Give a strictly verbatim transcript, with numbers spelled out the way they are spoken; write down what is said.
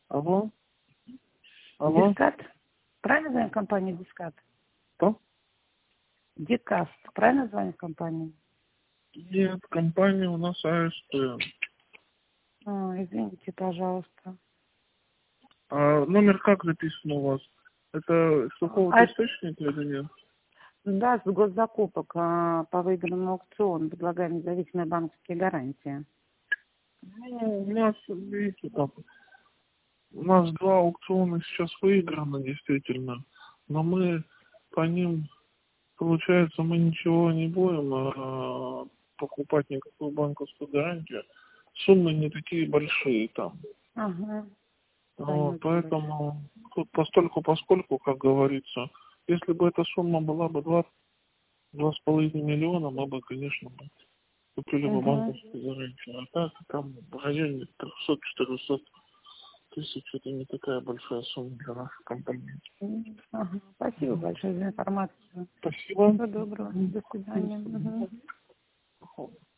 Алло? Алло? Дискат? Правильно звонит компания Дискат? Что? Дикаст. Правильно звонит компания? Нет, компания у нас АСТ. А, извините, пожалуйста. А номер как записан у вас? Это с какого-то А, источника или нет? да, с госзакупок а, по выигранному аукциону предлагаем независимые банковские гарантии. Ну, у нас, видите, там, у нас два аукциона сейчас выиграны, действительно, но мы по ним, получается, мы ничего не будем а, покупать никакую банковскую гарантию. Суммы не такие большие там. Ага. Вот, Понятно, поэтому тут постольку поскольку, как говорится, если бы эта сумма была бы два, два с половиной миллиона, мы бы, конечно, бы купили бы Угу. банковскую гарантию. А так там в районе трехсот-четырехсот тысяч, это не такая большая сумма для нашей компании. Ага. Спасибо большое за информацию. Спасибо. Всего доброго. До свидания. Угу.